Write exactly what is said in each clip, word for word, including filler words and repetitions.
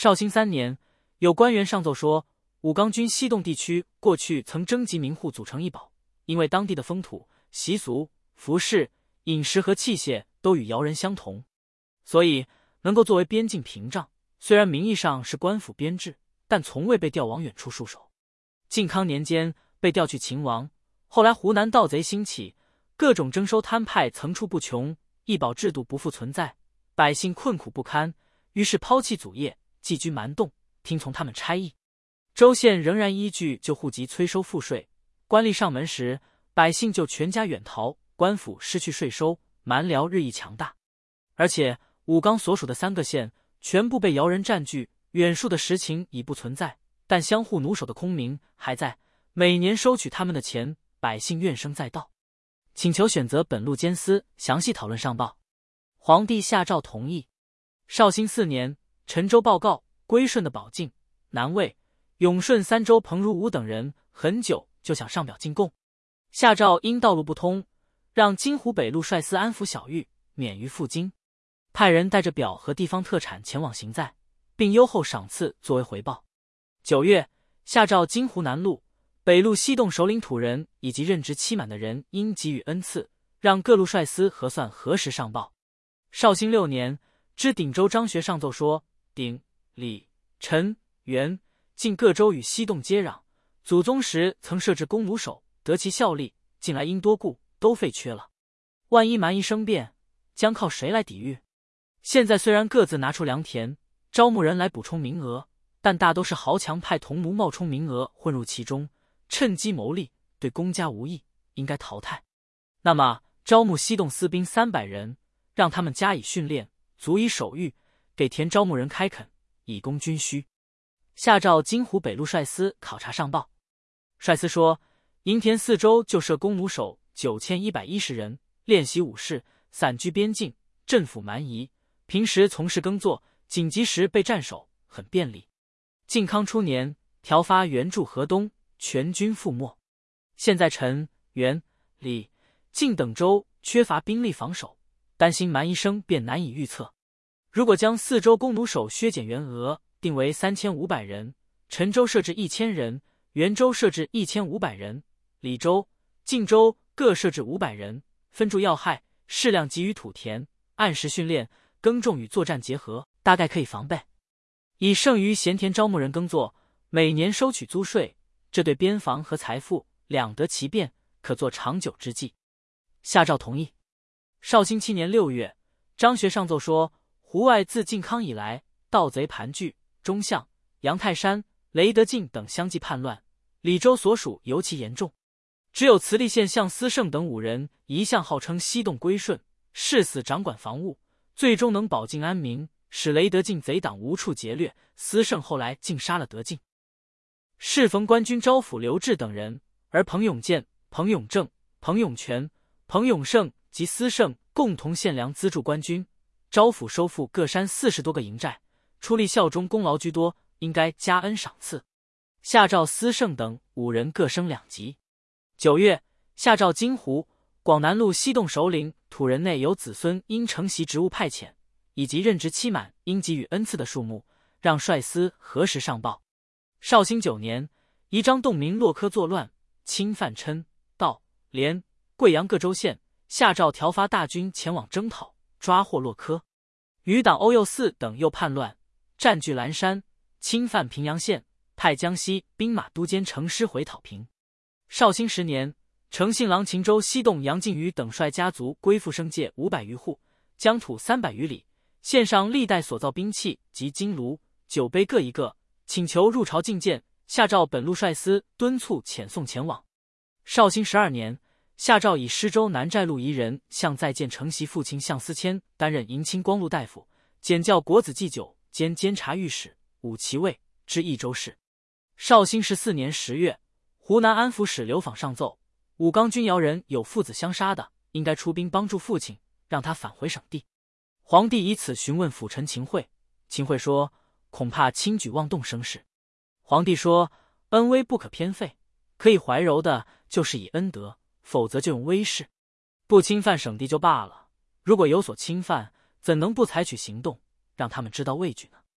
绍兴三年，有官员上奏说，武冈军西洞地区过去曾征集民户组成一保，因为当地的风土习俗、服饰、饮食和器械都与瑶人相同，所以能够作为边境屏障。虽然名义上是官府编制，但从未被调往远处戍守。靖康年间被调去秦王，后来湖南盗贼兴起，各种征收摊派层出不穷，义保制度不复存在，百姓困苦不堪，于是抛弃祖业，寄居蛮洞，听从他们差役。州县仍然依据旧户籍催收赋税，官吏上门时，百姓就全家远逃，官府失去税收，蛮辽日益强大。而且武冈所属的三个县全部被瑶人占据，远戍的实情已不存在，但相互奴守的空名还在，每年收取他们的钱，百姓怨声载道。请求选择本路监司，详细讨论上报。皇帝下诏同意。绍兴四年，陈州报告，归顺的保靖、南魏、永顺三州彭如武等人很久就想上表进贡，下诏因道路不通，让金湖北路帅司安抚小狱，免于赴京，派人带着表和地方特产前往行在，并优厚赏赐作为回报。九月，下诏金湖南路、北路西洞首领土人以及任职期满的人应给予恩赐，让各路帅司核算何时上报。绍兴六年，知鼎州张学上奏说，鼎、李、陈、元、晋各州与西洞接壤，祖宗时曾设置弓弩手，得其效力，近来因多故都废缺了。万一蛮夷生变，将靠谁来抵御？现在虽然各自拿出良田，招募人来补充名额，但大都是豪强派同奴冒充名额混入其中，趁机牟利，对公家无益，应该淘汰。那么招募西洞私兵三百人，让他们加以训练，足以守御，给田招募人开垦，以供军需。下诏金湖北路帅司考察上报。帅司说，营田四州就设弓弩手九千一百一十人，练习武士，散居边境，镇抚蛮夷，平时从事耕作，紧急时被战守，很便利。靖康初年，调发援助河东，全军覆没。现在陈、元、李、晋等州缺乏兵力防守，担心蛮夷生便难以预测。如果将四州弓弩手削减员额，定为三千五百人，陈州设置一千人，元州设置一千五百人，李州、晋州各设置五百人，分驻要害，适量给予土田，按时训练，耕种与作战结合，大概可以防备。以剩余闲田招募人耕作，每年收取租税，这对边防和财富两得其便，可做长久之计。下诏同意。绍兴七年六月，张学上奏说，湖外自靖康以来，盗贼盘踞，钟象、杨泰山、雷德进等相继叛乱，李州所属尤其严重。只有慈利县向思胜等五人一向号称西洞归顺，誓死掌管防务，最终能保境安民，使雷德进贼党无处劫掠。思胜后来竟杀了德进。适逢官军招抚刘志等人，而彭永健、彭永正、彭永全、彭永胜及思胜共同献粮资助官军，招抚收复各山四十多个营寨，出力效忠功劳居多，应该加恩赏赐。下诏思胜等五人各升两级。九月，下诏金湖、广南路西洞首领土人内有子孙因承袭职务派遣，以及任职期满应给予恩赐的数目，让帅司何时上报。绍兴九年，宜章洞民洛柯作乱，侵犯郴、道、连、贵阳各州县，下诏调发大军前往征讨，抓获洛柯。余党欧右四等又叛乱，占据蓝山，侵犯平阳县，派江西兵马都监程师回讨平。绍兴十年，程信郎秦州西洞杨靖宇等率家族归附生界五百余户，疆土三百余里，献上历代所造兵器及金炉、酒杯各一个，请求入朝觐见。下诏本路帅司敦促遣送前往。绍兴十二年，下诏以施州南寨路一人向在建承袭父亲向思谦担任迎亲光禄大夫，检校国子祭酒兼监察御史，武其位，知益州事。绍兴十四年十月，湖南安抚使刘访上奏，武冈军瑶人有父子相杀的，应该出兵帮助父亲，让他返回省地。皇帝以此询问辅臣秦桧，秦桧说，恐怕轻举妄动生事。皇帝说，恩威不可偏废，可以怀柔的就是以恩德，否则就用威势。不侵犯省地就罢了，如果有所侵犯，怎能不采取行动，让他们知道畏惧呢？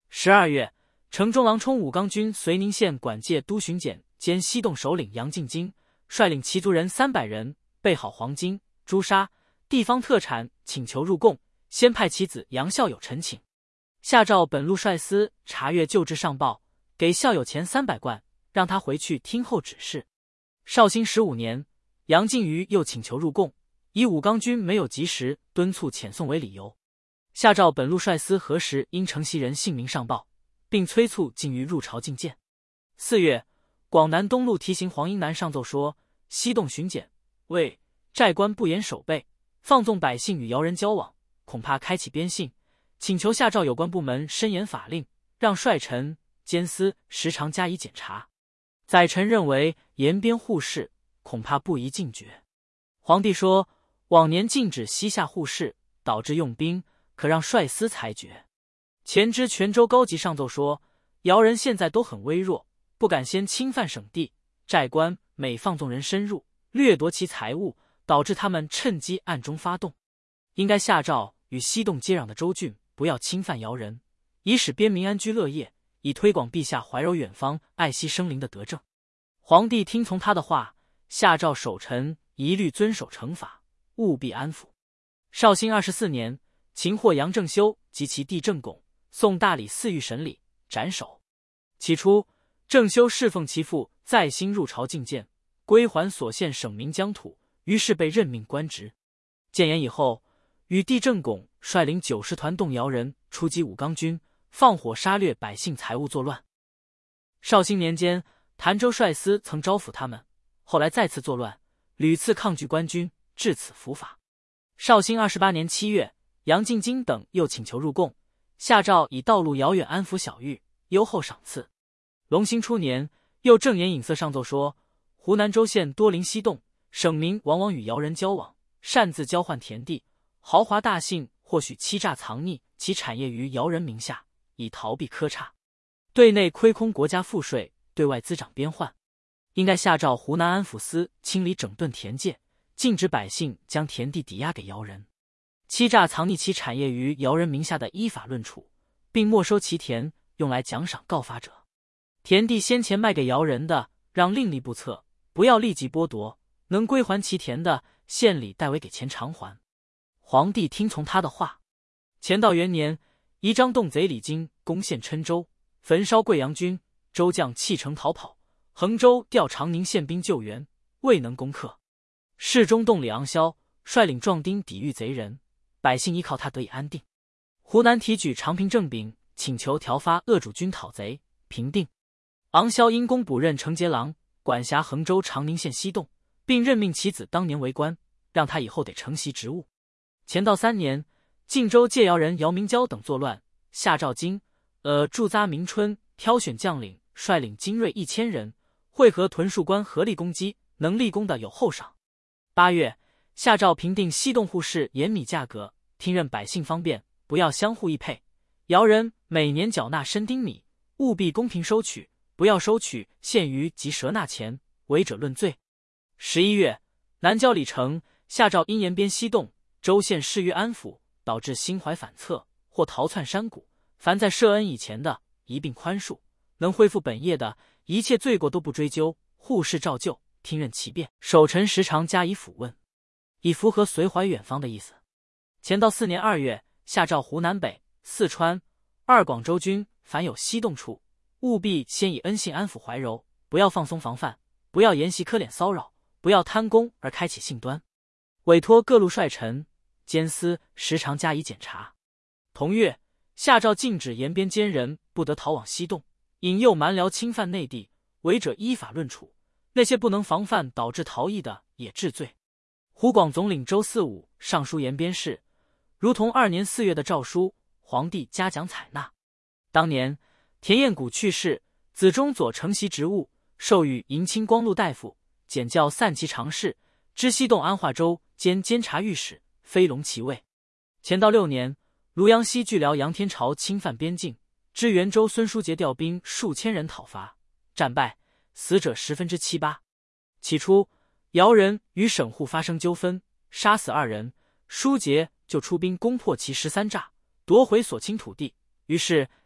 十二月，城中郎冲武冈军绥宁县管界都巡检兼西洞首领杨敬京率领骑族人三百人，备好黄金、朱砂、地方特产，请求入贡。先派其子杨孝友陈请，下诏本路帅司查阅旧制上报，给孝友钱三百贯，让他回去听候指示。绍兴十五年，杨敬瑜又请求入贡，以武冈军没有及时敦促遣送为理由。下诏本路帅司核实因承袭人姓名上报，并催促敬瑜入朝觐见。四月，广南东路提刑黄英南上奏说，西洞巡检为寨官不严守备，放纵百姓与姚人交往，恐怕开启边信，请求下诏有关部门深严法令，让帅臣监司时常加以检查。宰臣认为沿边护市恐怕不宜禁绝。皇帝说，往年禁止西夏护市，导致用兵，可让帅司裁决。前知泉州高级上奏说，姚人现在都很微弱，不敢先侵犯省地，寨官每放纵人深入，掠夺其财物，导致他们趁机暗中发动。应该下诏与西洞接壤的州郡不要侵犯姚人，以使边民安居乐业，以推广陛下怀柔远方、爱惜生灵的德政。皇帝听从他的话，下诏守臣一律遵守惩罚，务必安抚。绍兴二十四年，擒获杨正修及其弟郑拱，送大理寺狱审理，斩首。起初，郑修侍奉其父在兴入朝觐见，归还所献省民疆土，于是被任命官职。建炎以后，与弟郑拱率领九十团动姚人出击武冈军，放火杀掠百姓财物，作乱。绍兴年间，潭州帅司曾招抚他们，后来再次作乱，屡次抗拒官军，至此伏法。绍兴二十八年七月，杨敬京等又请求入贡，下诏以道路遥远安抚小狱，优厚赏赐。隆兴初年，又正言引色上奏说，湖南州县多临西洞，省民往往与姚人交往，擅自交换田地，豪华大姓或许欺诈藏匿其产业于姚人名下，以逃避苛差。对内亏空国家赋税，对外滋长边患。应该下诏湖南安抚司清理整顿田界，禁止百姓将田地抵押给姚人。欺诈藏匿其产业于姚人名下的，依法论处，并没收其田，用来奖赏告发者。田地先前卖给姚人的，让另立簿册，不要立即剥夺，能归还其田的，县里代为给钱偿还。皇帝听从他的话。乾道元年，宜章洞贼李经攻陷郴州，焚烧贵阳军，州将弃城逃跑。衡州调长宁县兵救援，未能攻克。侍中洞李昂霄率领壮丁抵御贼人，百姓依靠他得以安定。湖南提举长平正炳，请求调发鄂主军讨贼，平定。昂霄因公补任承节郎，管辖衡州长宁县西洞，并任命其子当年为官，让他以后得承袭职务。乾道三年，晋州界姚人姚明交等作乱，下诏京呃驻扎明春，挑选将领，率领精锐一千人，会合屯戍官合力攻击，能立功的有厚赏。八月，下诏平定西洞户市盐米价格，听任百姓方便，不要相互议配。姚人每年缴纳申丁米，务必公平收取，不要收取限于及赊纳钱，违者论罪。十一月，南郊李成下诏因延边西洞州县失于安抚，导致心怀反侧，或逃窜山谷，凡在涉恩以前的，一并宽恕；能恢复本业的，一切罪过都不追究，护市照旧，听任其变，守臣时常加以抚问，以符合绥淮远方的意思。乾道四年二月，下诏湖南北、四川、二广州军凡有西洞处，务必先以恩信安抚怀柔，不要放松防范，不要沿袭苛敛骚扰，不要贪功而开启性端。委托各路帅臣、监司时常加以检查。同月，下诏禁止沿边奸人不得逃往西洞，引诱蛮僚侵犯内地，违者依法论处。那些不能防范导致逃逸的，也治罪。湖广总领周四武上书延边事，如同二年四月的诏书，皇帝嘉奖采纳。当年田彦谷去世，子中佐承袭职务，授予迎亲光禄大夫，检校散骑常侍，知西洞安化州兼监察御史，飞龙其位。乾道六年，庐阳西巨辽杨天朝侵犯边境，知元州孙叔杰调兵数千人讨伐，战败，死者十分之七八。起初，姚人与省户发生纠纷，杀死二人，叔杰就出兵攻破其十三栅，夺回所侵土地。于是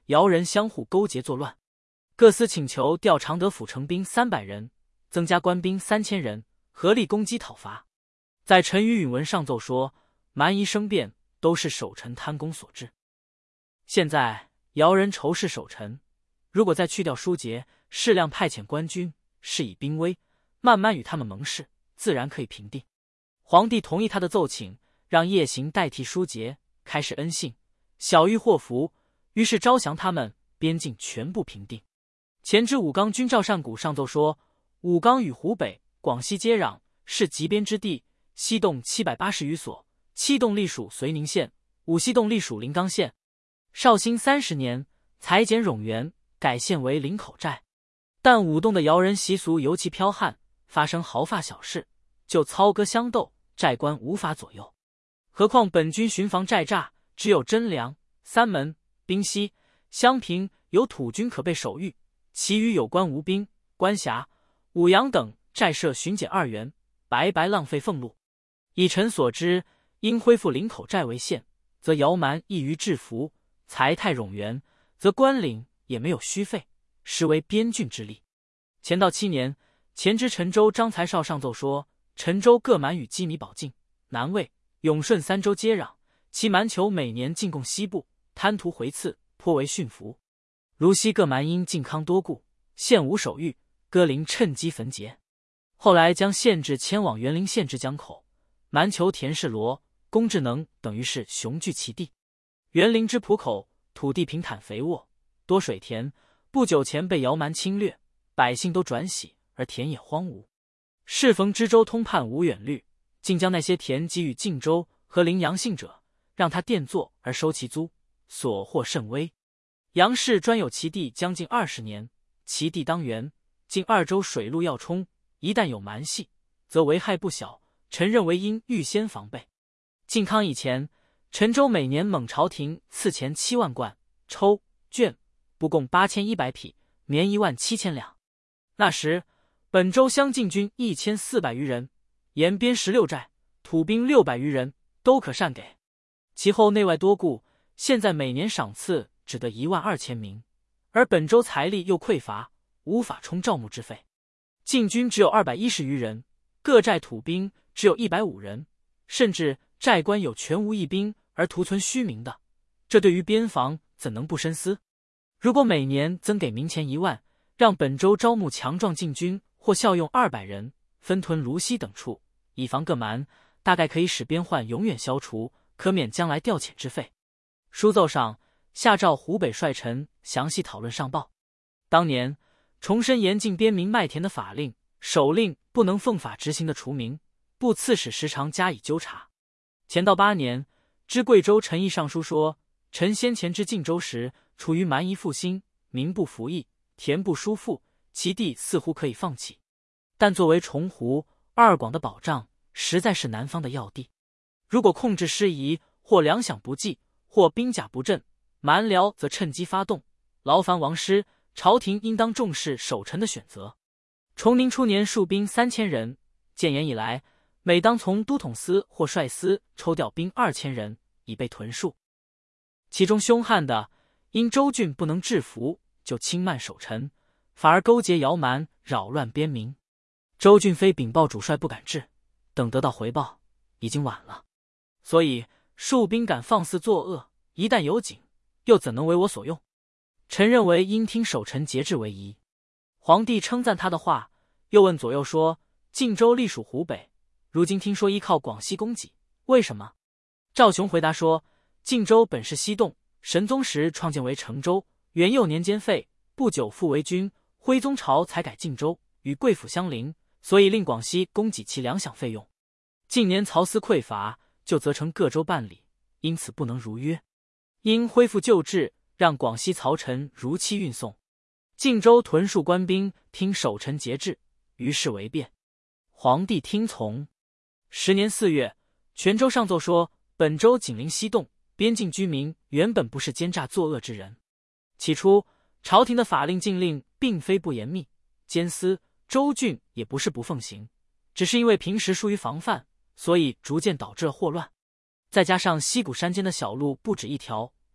姚人相互勾结作乱。各司请求调常德府城兵三百人，增加官兵三千人，合力攻击讨伐。在陈余允文上奏说，蛮夷生变都是守臣贪功所致。现在姚人仇视守臣，如果再去掉书节，适量派遣官军，施以兵威，慢慢与他们盟誓，自然可以平定。皇帝同意他的奏请，让叶行代替书节，开始恩信，小狱祸福，于是招降他们，边境全部平定。前知武冈军赵善谷上奏说，武冈与湖北、广西接壤，是极边之地，西洞七百八十余所，七洞隶属绥宁县，五西洞隶属临冈县。绍兴三十年，裁减冗员，改县为林口寨。但武洞的姚人习俗尤其剽悍，发生毫发小事，就操戈相斗，寨官无法左右。何况本军巡防寨栅，只有真良、三门、宾溪、襄平有土军可备守御，其余有关吴兵、关峡、武阳等寨设巡检二员，白白浪费俸禄。以臣所知，应恢复林口寨为县，则姚蛮易于制服；财太冗员，则官领也没有虚费，实为边郡之力。乾道七年，前知陈州张才少上奏说，陈州各蛮与羁縻保境、南魏、永顺三州接壤，其蛮酋每年进贡西部，贪图回赐，颇为驯服。如西各蛮因靖康多故，县无守御，歌陵趁机焚劫。后来将县治迁往园林县之江口，蛮酋田氏罗、龚智能等于是雄踞其地。园林之浦口，土地平坦肥沃，多水田，不久前被姚蛮侵略，百姓都转徙，而田野荒芜。适逢知州通判无远虑，竟将那些田给予晋州和临阳信者，让他佃作而收其租，所获甚微。杨氏专有其地将近二十年，其地当原，近二州水路要冲，一旦有蛮系，则危害不小。臣认为应预先防备。靖康以前，陈州每年蒙朝廷赐钱七万贯，抽卷不共八千一百匹，棉一万七千两。那时本州乡禁军一千四百余人，沿边十六寨，土兵六百余人，都可善给。其后内外多故，现在每年赏赐只得一万二千名，而本州财力又匮乏，无法充招募之费。禁军只有二百一十余人，各寨土兵只有一百五人，甚至寨官有全无一兵而徒存虚名的，这对于边防怎能不深思？如果每年增给民钱一万，让本州招募强壮禁军或效用二百人，分屯芦西等处，以防各蛮，大概可以使边患永远消除，可免将来调遣之费。书奏上下诏湖北帅臣详细讨论上报。当年重申严禁边民卖田的法令，首令不能奉法执行的除名，部刺史时常加以纠察。乾道八年，知贵州陈毅上书说，臣先前至晋州时，处于蛮夷复兴，民不服役，田不疏复，其地似乎可以放弃，但作为崇湖、二广的保障，实在是南方的要地。如果控制失宜，或粮饷不济，或兵甲不振，蛮辽则趁机发动，劳烦王师，朝廷应当重视守臣的选择。崇宁初年戍兵三千人，建言以来，每当从都统司或帅司抽调兵二千人，以备屯戍。其中凶悍的，因州郡不能制服，就轻慢守臣，反而勾结姚蛮，扰乱边民。州郡非禀报主帅不敢治，等得到回报，已经晚了。所以戍兵敢放肆作恶，一旦有警，又怎能为我所用？臣认为应听守臣节制为宜。皇帝称赞他的话，又问左右说，晋州隶属湖北，如今听说依靠广西供给，为什么？赵雄回答说，晋州本是西洞，神宗时创建为成州，元佑年间废，不久复为军，徽宗朝才改晋州，与贵府相邻，所以令广西供给其粮饷费用。近年漕司匮乏，就责成各州办理，因此不能如约，应恢复旧制，让广西漕臣如期运送。晋州屯戍官兵听守臣节制，于是为变。皇帝听从。十年四月，泉州上奏说，本州紧邻西洞，边境居民原本不是奸诈作恶之人。起初朝廷的法令禁令并非不严密，监司、州郡也不是不奉行，只是因为平时疏于防范，所以逐渐导致了祸乱。再加上溪谷山间的小路不止一条，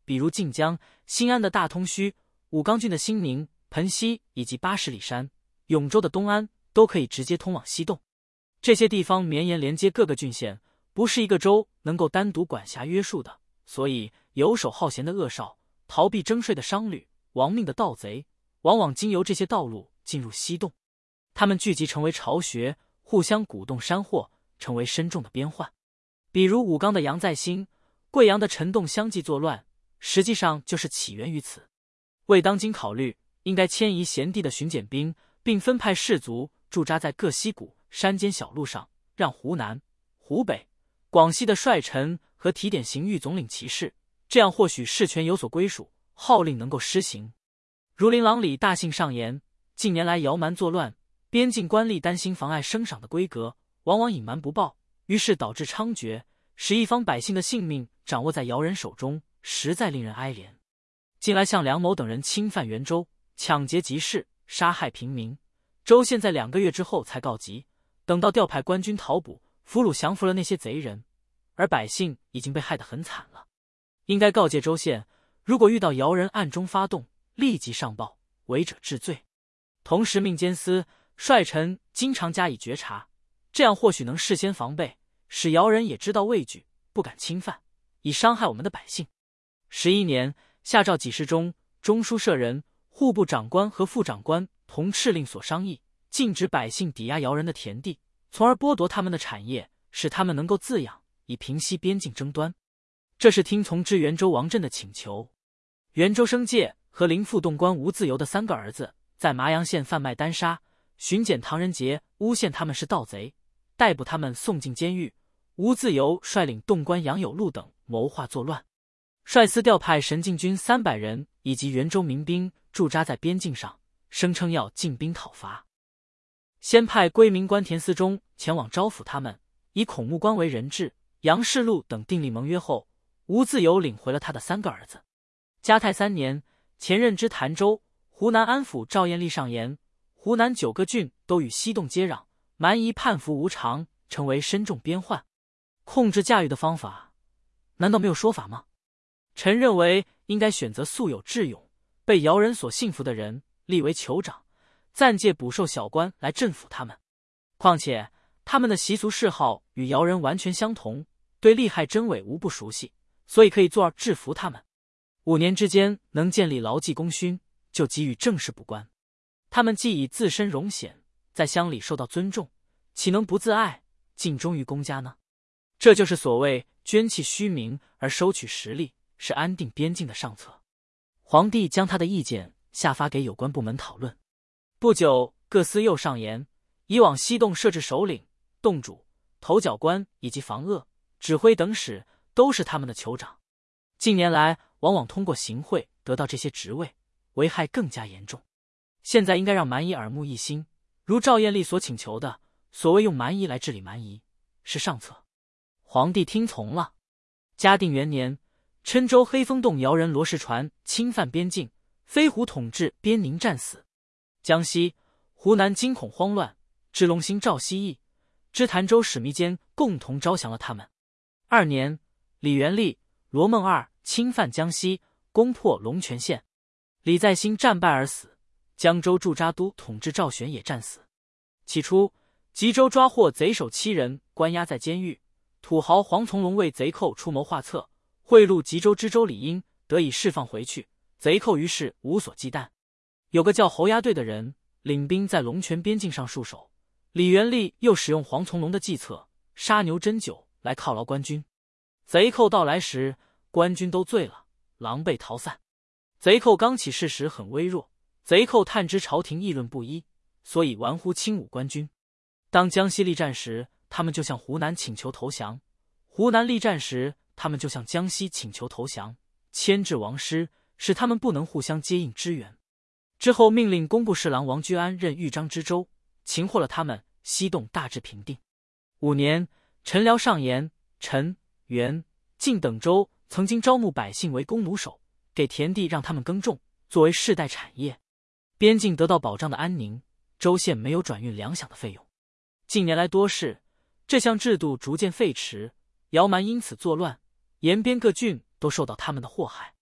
比如晋江、新安的大通墟、武冈郡的兴宁、盆溪以及八十里山、永州的东安，都可以直接通往西洞。这些地方绵延连接各个郡县，不是一个州能够单独管辖约束的，所以游手好闲的恶少、逃避征税的商旅、亡命的盗贼，往往经由这些道路进入西洞。他们聚集成为巢穴，互相鼓动山货，成为深重的边患。比如武冈的杨再兴、贵阳的陈洞相继作乱，实际上就是起源于此。为当今考虑，应该迁移咸地的巡检兵，并分派士卒驻扎在各溪谷、山间小路上，让湖南、湖北、广西的帅臣和提点刑狱总领骑士，这样或许事权有所归属，号令能够施行。如琳琅里大信上言，近年来姚蛮作乱，边境官吏担心妨碍升赏的规格，往往隐瞒不报，于是导致猖獗，使一方百姓的性命掌握在姚人手中，实在令人哀怜。近来像梁某等人侵犯袁州，抢劫集市，杀害平民，州县在两个月之后才告急，等到调派官军讨捕，俘虏降服了那些贼人，而百姓已经被害得很惨了。应该告诫州县，如果遇到姚人暗中发动，立即上报，违者治罪。同时命监司、帅臣经常加以觉察，这样或许能事先防备，使姚人也知道畏惧，不敢侵犯，以伤害我们的百姓。十一年，下诏给事中、中书舍人、户部长官和副长官同敕令所商议，禁止百姓抵押姚人的田地，从而剥夺他们的产业，使他们能够自养，以平息边境争端。这是听从至元州王振的请求。元州生介和临副洞官吴自由的三个儿子在麻阳县贩卖丹砂，巡检唐人杰诬陷他们是盗贼，逮捕他们送进监狱。吴自由率领洞官杨有禄等谋划作乱，率司调派神进军三百人以及元州民兵驻扎在边境上，声称要进兵讨伐。先派归民官田思忠前往招抚他们，以孔目官为人质，杨世禄等订立盟约后，吴自由领回了他的三个儿子。嘉泰三年，前任知潭州、湖南安抚赵彦立上言，湖南九个郡都与西洞接壤，蛮夷叛服无常，成为深重边患。控制驾驭的方法，难道没有说法吗？臣认为应该选择素有智勇、被姚人所信服的人，立为酋长，暂借捕兽小官来镇抚他们。况且他们的习俗嗜好与姚人完全相同，对利害真伪无不熟悉，所以可以做而制服他们。五年之间能建立牢记功勋，就给予正式补官。他们既以自身荣显，在乡里受到尊重，岂能不自爱，尽忠于公家呢？这就是所谓捐弃虚名而收取实力，是安定边境的上策。皇帝将他的意见下发给有关部门讨论。不久，各司又上言，以往西洞设置首领、洞主、头角官以及防恶、指挥等使，都是他们的酋长。近年来往往通过行贿得到这些职位，危害更加严重。现在应该让蛮夷耳目一新，如赵彦立所请求的，所谓用蛮夷来治理蛮夷，是上策。皇帝听从了。嘉定元年，郴州黑风洞姚人罗世传侵犯边境，飞虎统治边宁战死。江西、湖南惊恐慌乱，知龙兴赵希义、知潭州史弥坚共同招降了他们。二年，李元立、罗孟二侵犯江西，攻破龙泉县，李在兴战败而死。江州驻扎都统治赵玄也战死。起初，吉州抓获贼首七人，关押在监狱。土豪黄从龙为贼寇出谋划策，贿赂吉州知州李英，得以释放回去。贼寇于是无所忌惮。有个叫侯押队的人领兵在龙泉边境上戍守，李元立又使用黄从龙的计策，杀牛斟酒来犒劳官军。贼寇到来时，官军都醉了，狼狈逃散。贼寇刚起事时很微弱，贼寇探知朝廷议论不一，所以玩忽轻武官军。当江西力战时，他们就向湖南请求投降；湖南力战时，他们就向江西请求投降，牵制王师，使他们不能互相接应支援。之后命令工部侍郎王居安任豫章知州，擒获了他们，西洞大致平定。五年，陈辽上言，陈、元、晋等州曾经招募百姓为弓弩手，给田地让他们耕种，作为世代产业。边境得到保障的安宁，州县没有转运粮饷的费用。近年来多事，这项制度逐渐废弛，姚蛮因此作乱，沿边各郡都受到他们的祸害。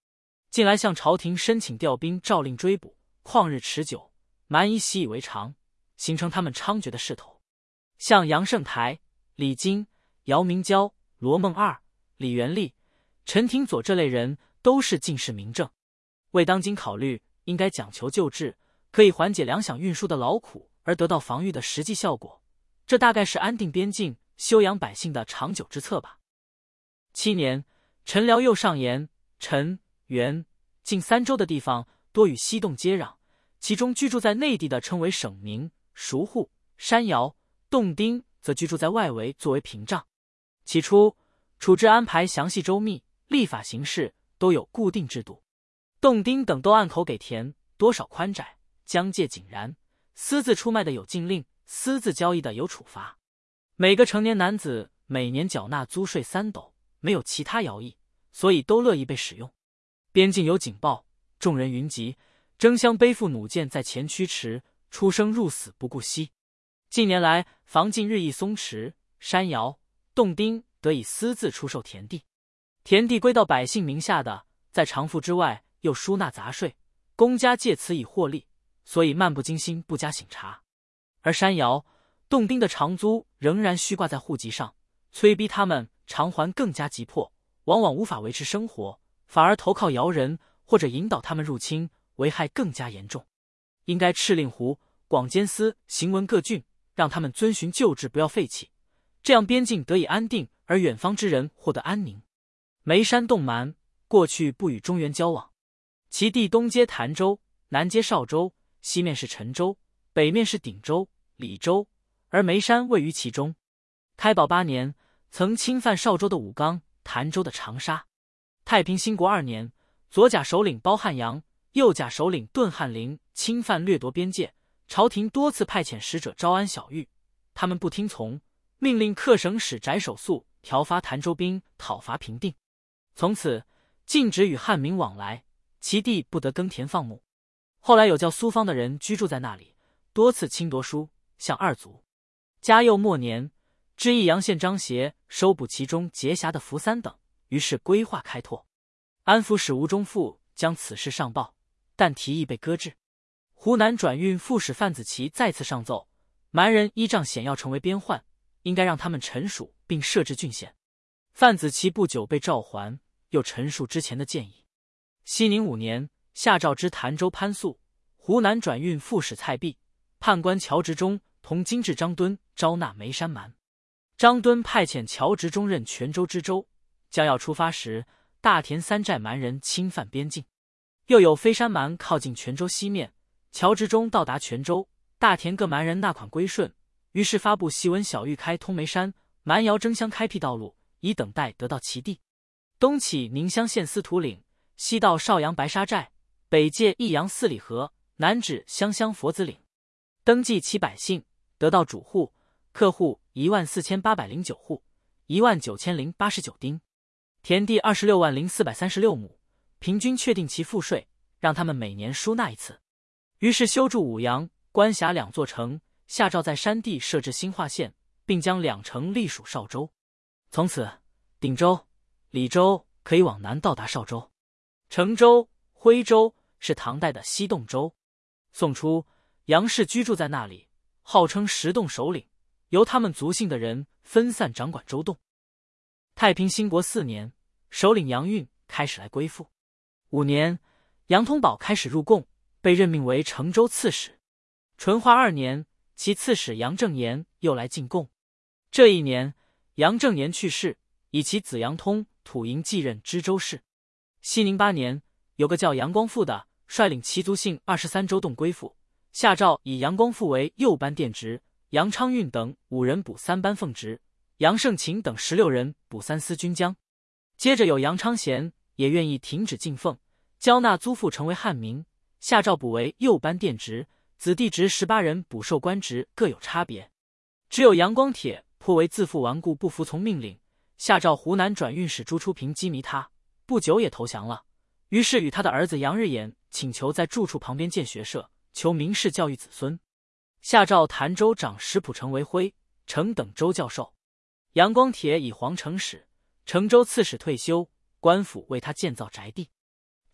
近来向朝廷申请调兵诏令追捕，旷日持久，蛮夷习以为常，形成他们猖獗的势头。像杨胜台、李经、姚明交、罗梦二、李元立、陈廷佐这类人都是进士名正，为当今考虑应该讲求旧制，可以缓解粮饷运输的劳苦，而得到防御的实际效果。这大概是安定边境、休养百姓的长久之策吧。七年，陈辽又上言，陈、元、晋三州的地方多与西洞接壤，其中居住在内地的称为省民、熟户；山瑶、洞丁则居住在外围作为屏障。起初，处置安排详细周密，立法形式都有固定制度。洞丁等都按口给田，多少宽窄，疆界井然。私自出卖的有禁令，私自交易的有处罚。每个成年男子每年缴纳租税三斗，没有其他徭役，所以都乐意被使用。边境有警报，众人云集，争相背负弩箭在前驱驰，出生入死不顾惜。近年来防禁日益松弛，山瑶、洞丁得以私自出售田地，田地归到百姓名下的，在偿付之外又输纳杂税，公家借此以获利，所以漫不经心，不加省察。而山瑶、洞丁的长租仍然虚挂在户籍上，催逼他们偿还更加急迫，往往无法维持生活，反而投靠姚人或者引导他们入侵，危害更加严重。应该敕令湖、广监司行文各郡，让他们遵循旧制，不要废弃，这样边境得以安定，而远方之人获得安宁。眉山洞蛮过去不与中原交往，其地东接潭州，南接邵州，西面是陈州，北面是鼎州、李州，而眉山位于其中。开宝八年，曾侵犯邵州的武冈、潭州的长沙。太平兴国二年，左甲首领包汉阳、右甲首领顿汉陵侵犯掠夺边界，朝廷多次派遣使者招安小玉，他们不听从，命令客省使翟守素调发潭州兵讨伐平定。从此禁止与汉民往来，其地不得耕田放牧。后来有叫苏方的人居住在那里，多次侵夺书，向二族。嘉佑末年，知益阳县张协收捕其中结辖的扶三等，于是规划开拓。安抚使吴中富将此事上报，但提议被搁置。湖南转运副使范子祺再次上奏，蛮人依仗险要成为边患，应该让他们陈属并设置郡县。范子祺不久被召还，又陈述之前的建议。熙宁五年，下诏知潭州潘素、湖南转运副使蔡弼、判官乔执中同经制张敦招纳眉山蛮。张敦派遣乔执中任泉州知州，将要出发时，大田三寨蛮人侵犯边境，又有飞山蛮靠近泉州西面，乔执中到达泉州，大田各蛮人纳款归顺，于是发布檄文小谕开通眉山、蛮瑶争相开辟道路，以等待得到其地。东起宁乡县司徒岭，西到邵阳白沙寨，北界益阳四里河，南至湘乡佛子岭。登记其百姓，得到主户、客户一万四千八百零九户，一万九千零八十九丁，田地二十六万零四百三十六亩，平均确定其赋税，让他们每年输纳一次。于是修筑武阳、关峡两座城，下诏在山地设置新化县，并将两城隶属邵州。从此，鼎州、李州可以往南到达邵州。成州、徽州是唐代的西洞州。宋初，杨氏居住在那里，号称十洞首领，由他们族姓的人分散掌管州洞。太平兴国四年，首领杨运开始来归附。五年，杨通宝开始入贡，被任命为成州刺史。淳化二年，其刺史杨正言又来进贡。这一年，杨正言去世，以其子杨通土营继任知州事。熙宁八年，有个叫杨光复的，率领其族姓二十三州洞归附，下诏以杨光复为右班殿职，杨昌运等五人补三班奉职，杨盛勤等十六人补三司军将。接着有杨昌贤也愿意停止进奉，交纳租赋成为汉民，下诏补为右班殿职，子弟职十八人补授官职，各有差别。只有杨光铁颇为自负顽固，不服从命令，下诏湖南转运使朱初平羁縻他，不久也投降了。于是与他的儿子杨日衍请求在住处旁边建学社，求明示教育子孙。下诏潭州长史普成为徽、成等州教授。杨光铁以皇城使，成州刺史退休，官府为他建造宅地。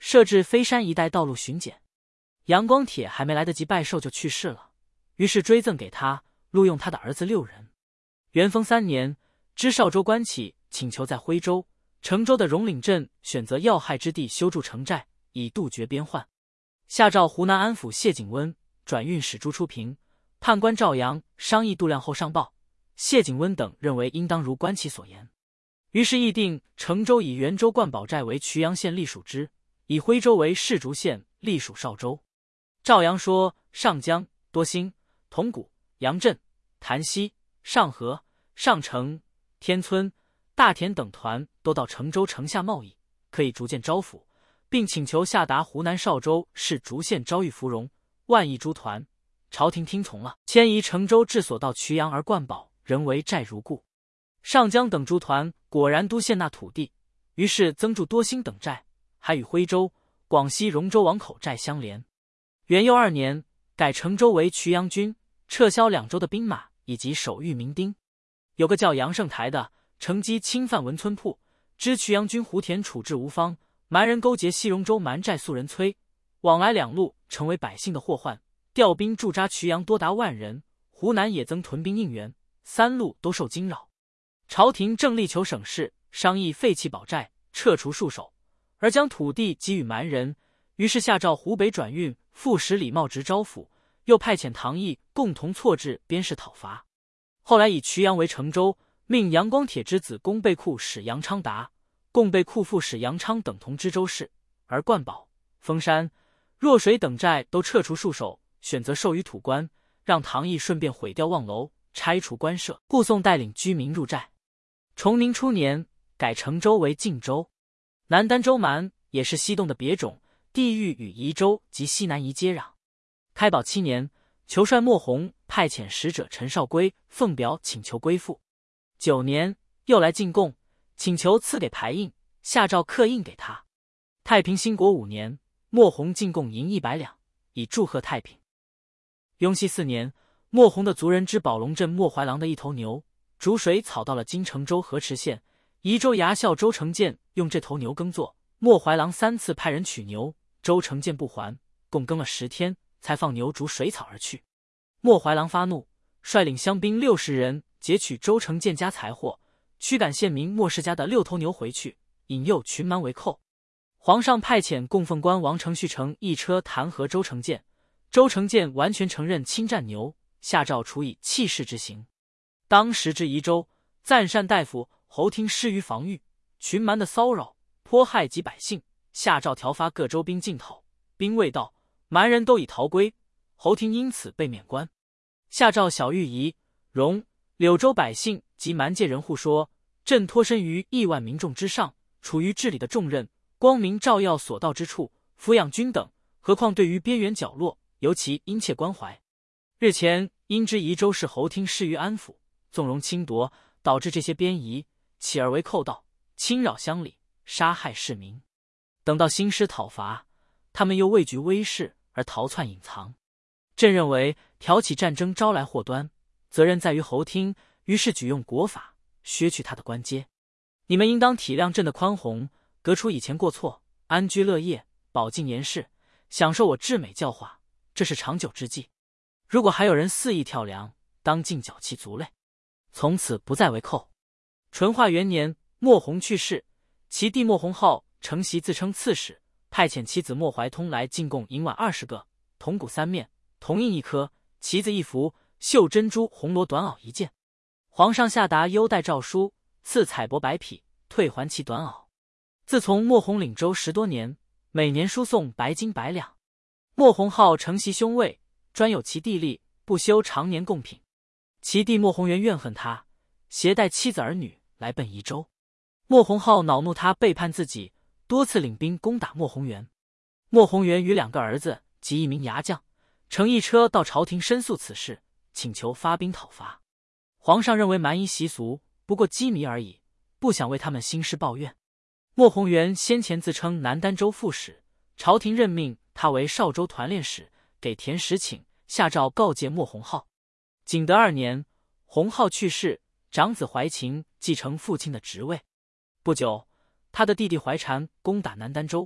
设置飞山一带道路巡检。杨光铁还没来得及拜寿就去世了，于是追赠给他，录用他的儿子六人。元丰三年，知少州官启请求在徽州、成州的荣岭镇选择要害之地修筑城寨，以杜绝边患。下诏湖南安抚谢景温、转运使朱初平、判官赵阳商议度量后上报，谢景温等认为应当如官启所言，于是议定成州以元州灌宝寨为衢阳县隶属之，以徽州为士竹县隶属少州。赵阳说，上江、多兴、铜鼓、杨镇、潭西、上河、上城、天村、大田等团都到成州城下贸易，可以逐渐招抚，并请求下达湖南邵州市竹县招遇芙蓉、万亿诸团。朝廷听从了，迁移成州治所到衢阳而灌宝，仍为寨如故。上江等诸团果然都县纳土地，于是增筑多兴等寨，还与徽州、广西荣州王口寨相连。元佑二年，改成州为衢阳郡，撤销两州的兵马以及守御民丁。有个叫杨胜台的，乘机侵犯文村铺，知衢阳郡胡田处置无方，蛮人勾结西荣州蛮寨素人崔，往来两路，成为百姓的祸患。调兵驻扎衢阳多达万人，湖南也增屯兵应援，三路都受惊扰。朝廷正力求省事，商议废弃宝寨，撤除戍守，而将土地给予蛮人。于是下诏湖北转运副使李茂直招抚，又派遣唐毅共同错置边事讨伐。后来以衢阳为成州，命杨光铁之子供备库使杨昌达、供备库副使杨昌等同知州事，而灌宝、封山、若水等寨都撤除戍守，选择授予土官，让唐毅顺便毁掉望楼，拆除官舍，护送带领居民入寨。崇宁初年，改成州为晋州。南儋州蛮也是西洞的别种，地域与宜州及西南夷接壤。开宝七年，裘帅莫弘派遣使者陈绍圭奉表请求归附。九年，又来进贡，请求赐给牌印，下诏刻印给他。太平兴国五年，莫弘进贡银一百两，以祝贺太平。雍熙四年，莫弘的族人知宝龙镇莫怀郎的一头牛，逐水草到了金城州河池县，宜州衙校周成建用这头牛耕作，莫怀郎三次派人取牛，周成建不还，共耕了十天，才放牛逐水草而去。莫怀郎发怒，率领乡兵六十人劫取周成建家财货，驱赶县民莫氏家的六头牛回去，引诱群蛮为寇。皇上派遣供奉官王承旭乘一车弹劾周成建，周成建完全承认侵占牛，下诏处以弃市之刑。当时至宜州，赞善大夫侯听失于防御，群蛮的骚扰迫害及百姓，下诏调发各州兵进讨，兵未到，蛮人都已逃归，侯听因此被免官。下诏小谕宜、荣、柳州百姓及蛮界人户说，朕脱身于亿万民众之上，处于治理的重任，光明照耀所到之处，抚养均等，何况对于边缘角落，尤其殷切关怀。日前因知宜州是侯听失于安抚，纵容侵夺，导致这些边夷起而为寇盗，侵扰乡里，杀害市民。等到兴师讨伐，他们又畏惧威势而逃窜隐藏。朕认为挑起战争招来祸端，责任在于侯听，于是举用国法，削去他的官阶。你们应当体谅朕的宽宏，革除以前过错，安居乐业，保境严氏，享受我至美教化，这是长久之计。如果还有人肆意跳梁，当尽绞其族类，从此不再为寇。淳化元年，莫弘去世，其弟莫弘浩承袭自称刺史，派遣妻子莫怀通来进贡银碗二十个，铜鼓三面，铜印一颗，旗子一幅，绣珍珠红罗短袄一件。皇上下达优待诏书，赐彩帛百匹，退还其短袄。自从莫弘领州十多年，每年输送白金百两。莫弘浩承袭兄位，专有其地利，不修常年贡品。其弟莫弘元怨恨他，携带妻子儿女来奔宜州。莫弘浩恼怒他背叛自己，多次领兵攻打莫弘元。莫弘元与两个儿子及一名牙将，乘一车到朝廷申诉此事，请求发兵讨伐。皇上认为蛮夷习俗不过羁縻而已，不想为他们兴师抱怨。莫弘元先前自称南儋州副使，朝廷任命他为邵州团练使，给田实请，下诏告诫莫弘浩。景德二年，弘浩去世，长子怀秦继承父亲的职位。不久，他的弟弟怀禅攻打南儋州，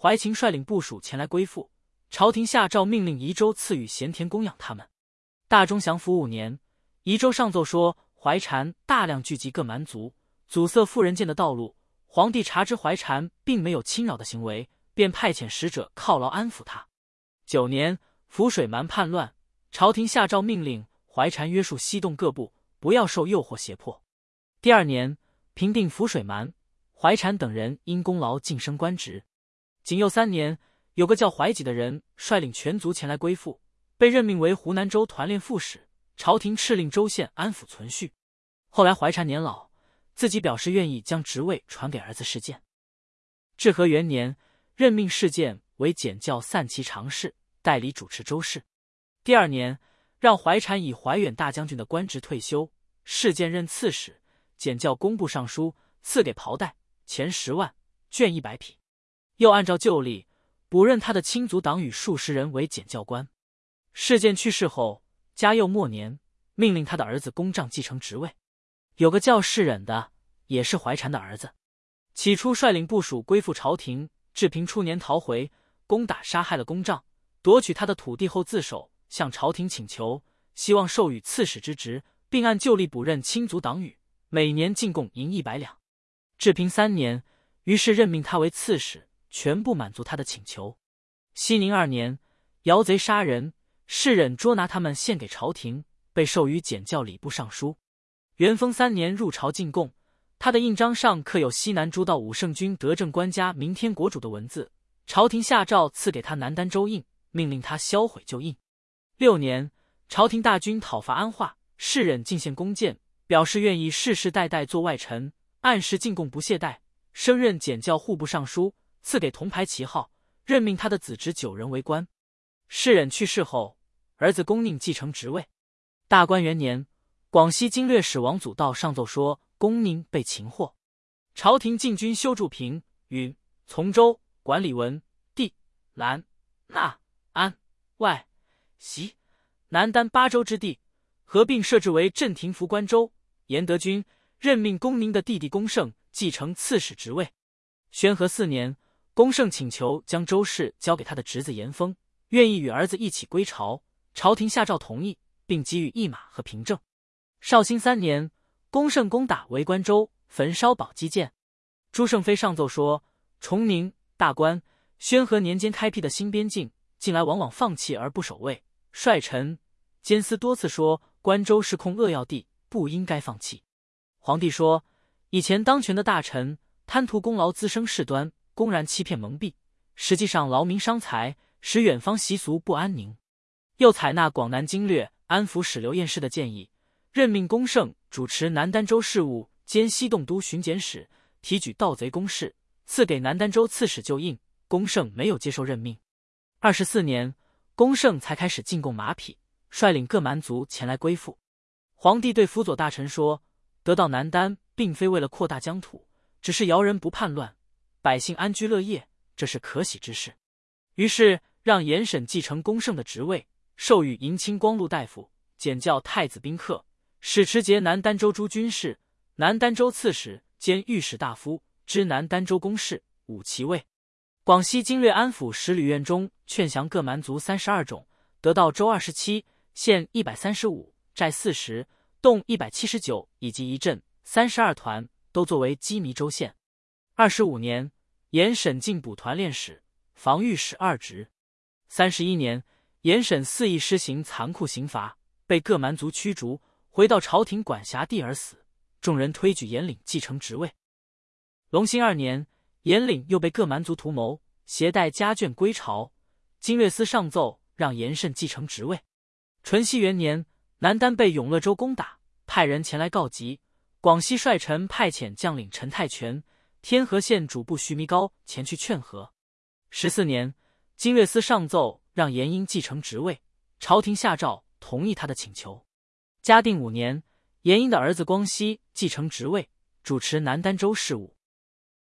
怀秦率领部属前来归附，朝廷下诏命令宜州赐予咸田供养他们。大中祥符五年，宜州上奏说怀禅大量聚集各蛮族，阻塞妇人见的道路。皇帝察知怀禅并没有侵扰的行为，便派遣使者犒劳安抚他。九年，涪水蛮叛乱，朝廷下诏命令怀禅约束西洞各部，不要受诱惑胁迫。第二年，平定涪水蛮，怀禅等人因功劳晋升官职。景佑三年，有个叫怀己的人率领全族前来归附，被任命为湖南州团练副使，朝廷敕令州县安抚存续。后来怀禅年老，自己表示愿意将职位传给儿子士建。至和元年，任命士建为检校散骑常侍，代理主持州事。第二年，让怀禅以怀远大将军的官职退休，士建任刺史，检校工部尚书，赐给袍带、钱十万，绢一百匹。又按照旧例，补任他的亲族党羽数十人为检校官。士建去世后，嘉佑末年，命令他的儿子公丈继承职位。有个叫士忍的，也是怀禅的儿子。起初率领部属归附朝廷，至平初年逃回，攻打杀害了公丈，夺取他的土地后自首，向朝廷请求，希望授予刺史之职，并按旧例补任亲族党羽，每年进贡银一百两。至平三年，于是任命他为刺史，全部满足他的请求。熙宁二年，姚贼杀人，士忍捉拿他们献给朝廷，被授予检校礼部尚书。元丰三年入朝进贡，他的印章上刻有西南诸道武圣军德政官家明天国主的文字，朝廷下诏赐给他南丹州印，命令他销毁旧印。六年，朝廷大军讨伐安化，士忍进献弓箭，表示愿意世世代代做外臣，按时进贡不懈怠，升任检校户部尚书，赐给铜牌旗号，任命他的子侄九人为官。士忍去世后，儿子公宁继承职位。大观元年，广西经略使王祖道上奏说公宁被擒获，朝廷进军修筑平、允、从州，管理文、地、兰、纳、安、外、袭、南丹八州之地，合并设置为镇亭福关州。严德军任命公宁的弟弟公胜继承刺史职位。宣和四年，公胜请求将州事交给他的侄子严峰，愿意与儿子一起归朝，朝廷下诏同意，并给予一马和凭证。绍兴三年，公胜攻打为关州，焚烧宝鸡舰。朱胜飞上奏说，崇宁、大观、宣和年间开辟的新边境，近来往往放弃而不守卫，率臣监司多次说关州是控扼要地，不应该放弃。皇帝说，以前当权的大臣贪图功劳，滋生事端，公然欺骗蒙蔽，实际上劳民伤财，使远方习俗不安宁。又采纳广南经略安抚使刘彦士的建议，任命公胜主持南丹州事务，兼西洞都巡检使，提举盗贼公事，赐给南丹州刺史旧印。公胜没有接受任命。二十四年，公胜才开始进贡马匹，率领各蛮族前来归附。皇帝对辅佐大臣说，得到南丹并非为了扩大疆土，只是姚人不叛乱，百姓安居乐业，这是可喜之事。于是让严审继承公胜的职位，授予银青光禄大夫，检校太子宾客，使持节南丹州诸军事，南丹州刺史兼御史大夫，知南丹州公事，五骑尉。广西经略安抚使吕院中劝降各蛮族三十二种，得到州二十七，县一百三十五，寨四十，洞一百七十九，以及一镇三十二团，都作为羁縻州县。二十五年，严审进补团练使、防御使二职。三十一年，严审肆意施行残酷刑罚，被各蛮族驱逐，回到朝廷管辖地而死。众人推举严领继承职位。隆兴二年，严领又被各蛮族图谋，携带家眷归朝，经略司上奏让严慎继承职位。淳熙元年，南丹被永乐州攻打，派人前来告急，广西率臣派遣将领陈泰全、天河县主簿徐弥高前去劝和。十四年，经略司上奏让严英继承职位，朝廷下诏同意他的请求。嘉定五年，严英的儿子光熙继承职位，主持南丹州事务。